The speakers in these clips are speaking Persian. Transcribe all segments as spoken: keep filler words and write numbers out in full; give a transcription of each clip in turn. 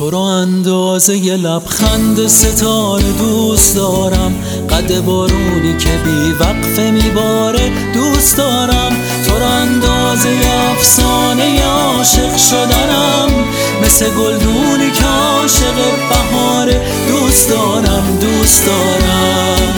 تو رو اندازه ی لبخند ستاره دوست دارم، قد بارونی که بی وقفه میباره دوست دارم. تو رو اندازه ی افسانه ی عاشق شدنم، مثل گلدونی که عاشق بهاره دوست دارم دوست دارم.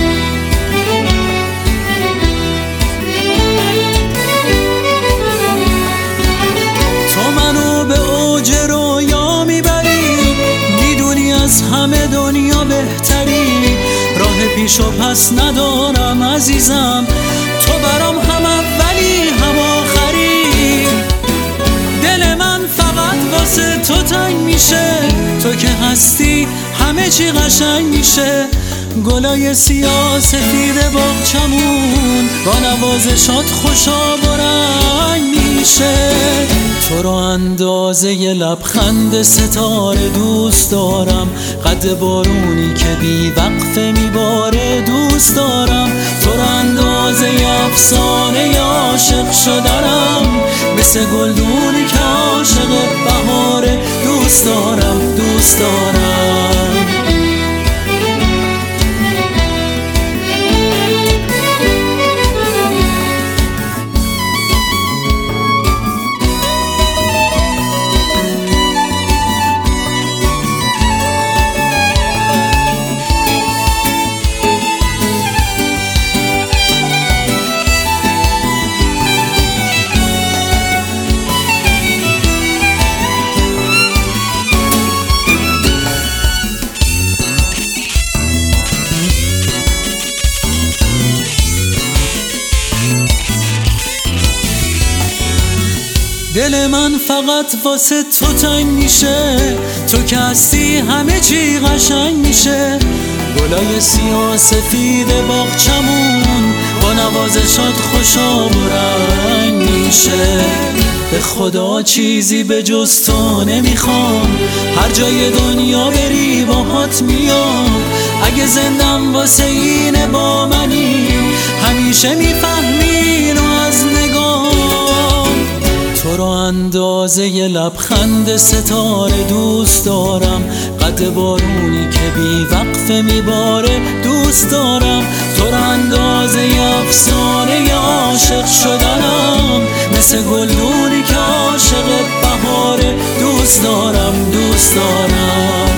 تو منو به اوج رویا میبری، میدونی از همه دنیا بهتری، راه پیش و پس ندارم عزیزم، تو برام هم اولی هم آخری. دل من فقط واسه تو تنگ میشه، تو که هستی همه چی قشنگ میشه. گلای سیاه سفید باغچمون با نوازشات خوشا و رنگ میشه. تو رو اندازه ی لبخند ستاره دوست دارم، قد بارونی که بی وقفه میباره دوست دارم. تو رو اندازه ی افسانه ی عاشق شدنم، مثل گلدونی که عاشق بهاره دوست دارم دوست دارم. دل من فقط واسه تو تنگ میشه، تو که هستی همه چی قشنگ میشه. گلای سیاه سفید باغچمون با نوازشات خوشا و رنگ میشه. به خدا چیزی به جز تو نمیخوام، هر جای دنیا بری باهات میام. اگه زندم واسه اینه با منی، همیشه میفهمی رو از نگاه. تو رو اندازه ی لبخند ستاره دوست دارم، قد بارونی که بی وقفه میباره دوست دارم. تو رو اندازه ی افسانه ی عاشق شدنم، مثل گلدونی که عاشق بهاره دوست دارم دوست دارم.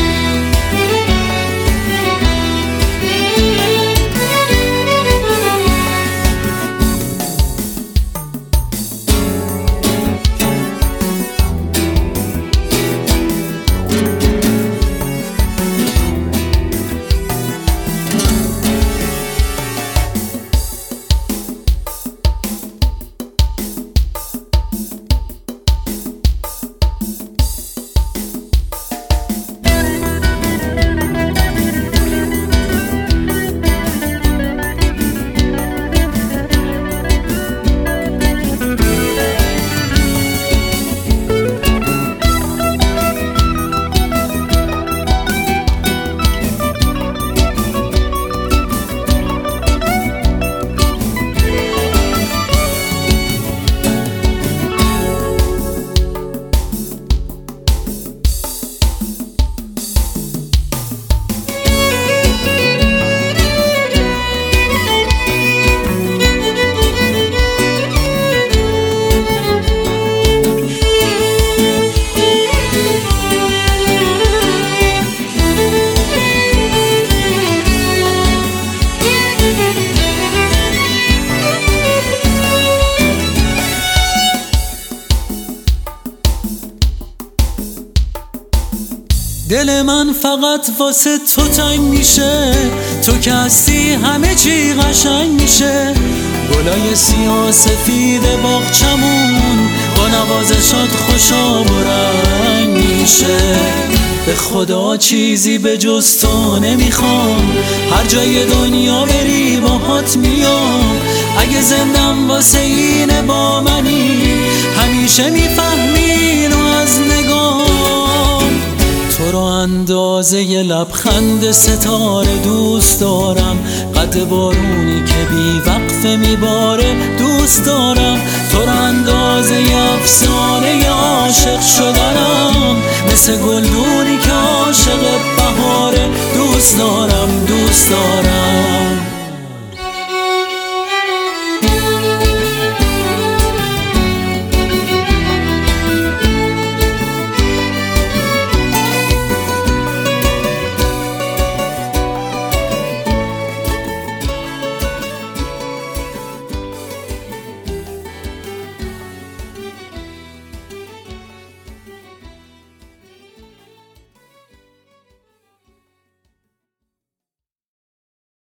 دل من فقط واسه تو تنگ میشه، تو که هستی همه چی قشنگ میشه. گلای سیاه سفید باغچمون با نوازشات خوشا و رنگ میشه. به خدا چیزی به جز تو نمیخوام، هر جای دنیا بری باهات میام. اگه زندم واسه اینه با منی، همیشه میفهمی رو از نگاه. تو رو اندازه ی لبخند ستاره دوست دارم، قد بارونی که بی وقفه میباره دوست دارم. تو رو اندازه ی افسانه ی عاشق شدنم، مثل گلدونی که عاشق بهاره. دوست دارم دوست دارم